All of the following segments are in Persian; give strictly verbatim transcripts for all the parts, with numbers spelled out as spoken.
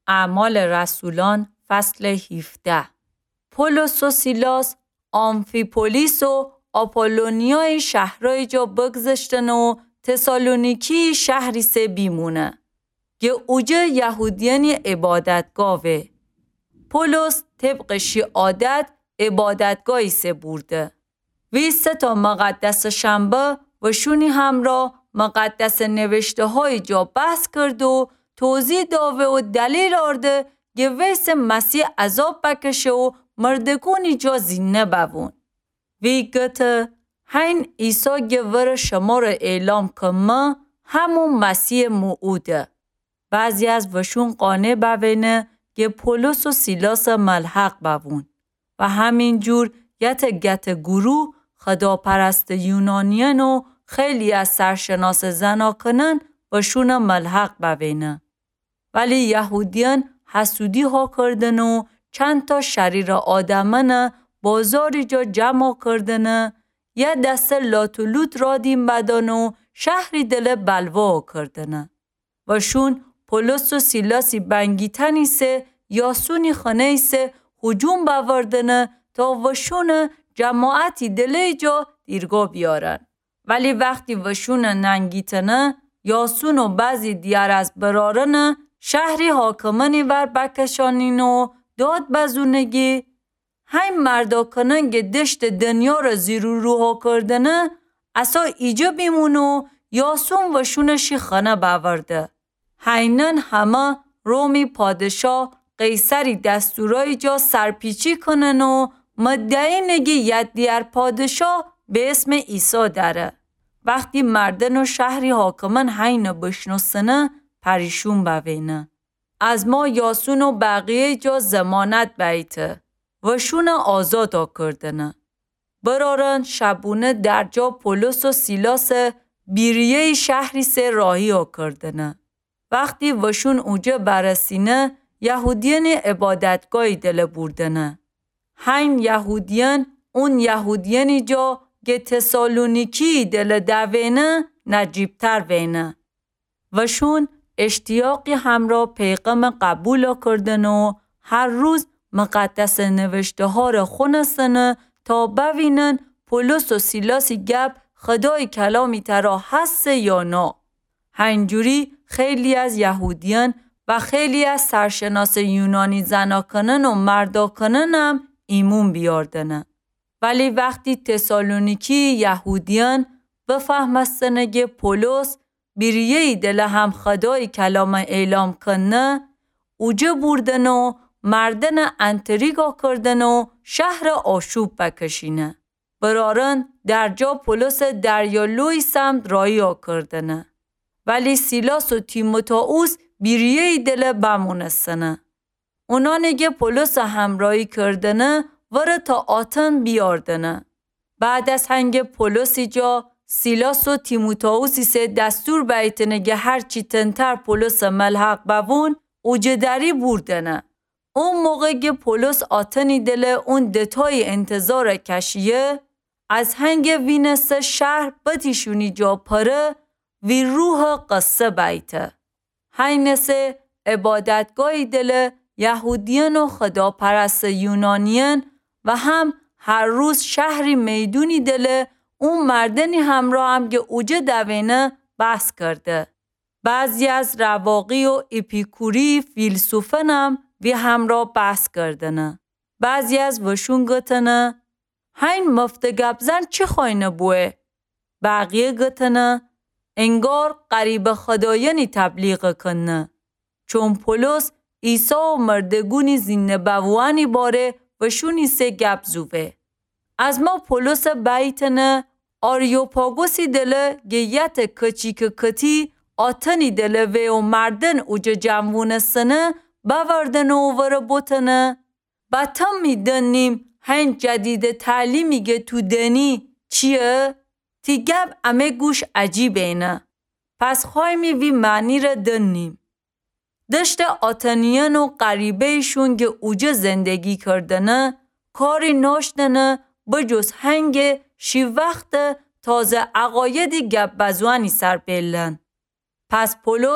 اعمال رسولان فصل هفده. پولس و سیلاس آمفیپولیس و آپولونیای شهرهای جا بگذشتن و تسالونیکی شهری سه بیمونه که اوجه یهودیانی عبادتگاهه. پولس طبق شیعادت عبادتگاهی سه برده. وی سه تا مقدس شنبه و شونی همراه مقدس نوشته های جا بحث کرد و توضیح داوه و دلیل آرده که ویس مسیح عذاب بکشه و مردگونی جا زینه بوون. وی گته هین عیسی گور شما را اعلام کمه همون مسیح موعوده. بعضی از وشون قانع بوینه که پولس و سیلاس ملحق بوون و همین جور یت گت گروه خداپرست یونانیان و خیلی از سرشناس زناکنن وشون ملحق بوینه. ولی یهودیان حسودی ها کردن و چند تا شریر آدمن بازاری جا جمع کردن یه دست لاتولوت را دیم بدن و شهری دل بلوا کردن. وشون پولس و سیلاسی بنگیتنی سه یاسونی خانه سه هجوم باوردن تا وشون جماعتی دل جا دیرگاه بیارن. ولی وقتی وشون ننگیتنه یاسون و بعضی دیار از برارن شهری حاکمانی ور بکشانین و داد بزونگی هی مردا کنن که دشت دنیا را زیرو روها کردنه اصا ایجا بیمونو یاسون وشونشی خانه باورده. هینن همه رومی پادشاه قیصری دستورای جا سرپیچی کنن و مدعی نگی ید دیار پادشاه به اسم عیسی داره. وقتی مردن و شهری حاکمن هین بشناسنه پریشون بوینه. از ما یاسون و بقیه جا زمانت بیته و شون آزاد کردنه. برارن شبونه در جا پولس و سیلاس بیریه شهری سه راهی کردنه. وقتی وشون اوجه برسینه یهودیان عبادتگاهی دل بردنه. هین یهودیان اون یهودیانی جا که تسالونیکی دل دوینه نجیبتر وینه. وشون اشتیاقی همراه پیغام قبول کردن و هر روز مقدس نوشته ها را خونستن تا ببینن پولس و سیلاسی گپ خدای کلامی ترا هست یا نه. هنجوری خیلی از یهودیان و خیلی از سرشناس یونانی زناکنن و مرداکنن هم ایمون بیاردنه. ولی وقتی تسالونیکی یهودیان بفهمستنه که پولس بیریهی دل هم خدای کلام اعلام کنه اوجه بردن و مردن انتریگا کردن و شهر آشوب بکشینه. برارن در جا پولس دریالوی سمت رایی کردنه. ولی سیلاس و تیموتائوس بیریهی دل بمونستنه. اونا نگه پولس همراهی کردنه وره تا آتن بیاردنه. بعد از هنگ پولسی جا سیلاس و تیموتائوسی سه دستور بیتنه که هرچی تنتر پولس ملحق بوون اوجه دری بردنه. اون موقع که پولس آتنی دل اون دتای انتظار کشیه از هنگ وینس شهر بتیشونی جا پره وی روح قصه بیته. هینسه عبادتگاهی دل یهودیان و خداپرست یونانیان و هم هر روز شهری میدونی دل اون مردنی همراه هم که اوجه دوینه بحث کرده. بعضی از رواقی و اپیکوری فیلسوفن هم وی همراه بحث کردنه. بعضی از وشون گتنه هین مفت گبزن چه خواینه بوه؟ بقیه گتنه انگار قریب خدایانی تبلیغ کنه. چون پولس عیسی و مردگونی زینه بوانی باره وشونی سه گبزوه. از ما پولس بیتنه آریوپاگوسی دل گیت کچیک کتی آتنی دل وی و مردن اوجه جمعون سنه باوردن و ور بوتنه. بطم میدنیم هین جدید تعلیمی که تو دنی چیه؟ تی گب امه گوش عجیبه اینه. پس خواهیمی وی معنی را دنیم. دشت آتنیان و قریبهشون که اوجه زندگی کردنه کاری ناشتنه بجز هنگ شی وقت تازه عقایدی گپ بزوانی سر بلن. پس پولس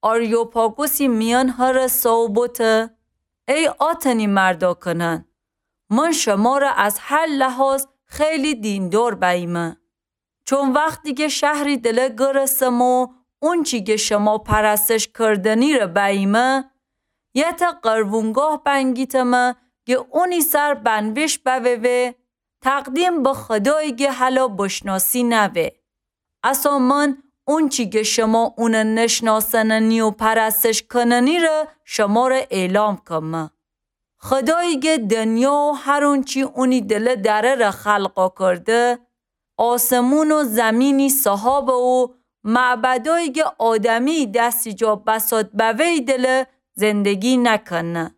آریوپاگوسی میان هر صوبته ای آتنی مردا کنن. من شما را از هر لحاظ خیلی دیندار بایمه. چون وقتی که شهری دل گرسم و اون چی که شما پرستش کردنی را بایمه یه تا قربونگاه بنگیتمه که اونی سر بنوش بوه تقدیم به خدایی که حالا بشناسی نوه. اصلا من اون چی که شما اون نشناسننی و پرستش کننی را شما را اعلام کنم. خدایی که دنیا و هر اون چی اونی دل دره را خلقا کرده، آسمون و زمینی صحابه و معبدایی که آدمی دستی جا بسات بوی دل زندگی نکنه.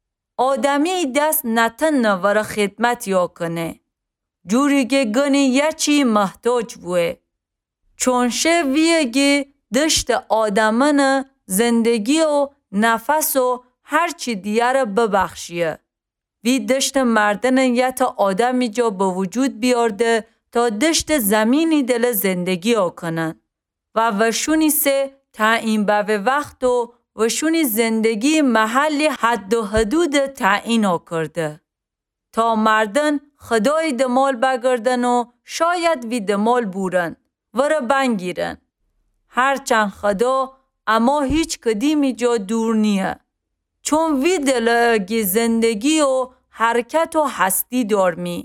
آدمی دست نتنه ور خدمت یا کنه. جوری که گنی یه چی محتاج بوه. چون شویه که دشت آدمانه زندگی و نفس و هر چی دیگر ببخشیه. وی دشت مردن یه تا آدمی جا به وجود بیارده تا دشت زمینی دل زندگی ها کنن. و وشونی سه تعیین به وقت و وشونی زندگی محلی حد و حدود تعیین ها کرده. تا مردن خدای دمال بگردن و شاید وی دمال بورن. وره بنگیرن. هرچند خدا اما هیچ کدیمی جا دور نیه. چون وی دلگی زندگی و حرکت و هستی دارمی.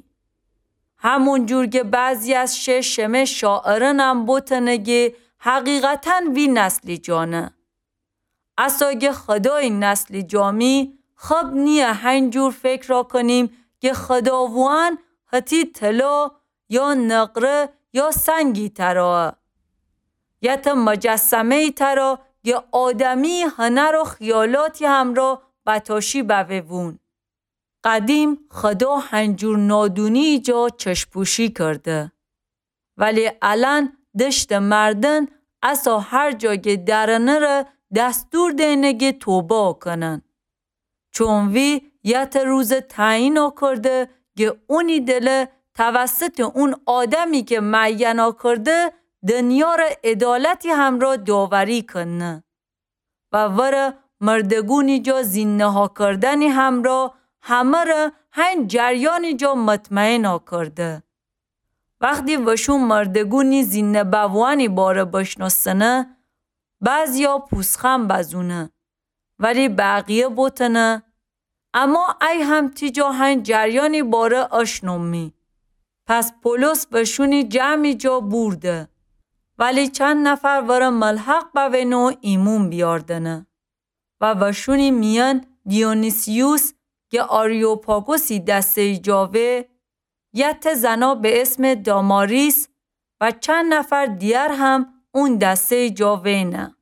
همون جور که بعضی از ششم شاعرن هم بوتنگی حقیقتاً وی نسلی جانه. اصاگه خدای نسلی جامی خب نیه هنجور فکر را کنیم که خداوان حتی طلا یا نقره یا سنگی ترا. یا تا مجسمه ترا یا آدمی هنر و خیالاتی هم را بتاشی بوون. قدیم خدا هنجور نادونی جا چشپوشی کرده. ولی الان دشت مردن اصا هر جا که درنه را دستور دینگی توبه کنن. چون وی یه روز تعیین کرده که اونی دل توسط اون آدمی که معینا کرده دنیا را عدالتی هم را داوری کنه. و ور مردگونی جا زینه ها کردنی هم را همه را هین جریانی جا مطمئن کرده. وقتی وشون مردگونی زینه بوانی باره بشناسنه بعضی ها پوسخم بزونه ولی بقیه بوتنه اما ای هم تیجا هین جریانی باره اشنومی. پس پولس بشونی جمعی جا برده ولی چند نفر ور ملحق بوینو ایمون بیاردنه و وشونی میان دیونیسیوس که آریوپاگوسی دسته جاوه یت زنا به اسم داماریس و چند نفر دیگر هم اون دسته جاوه نه.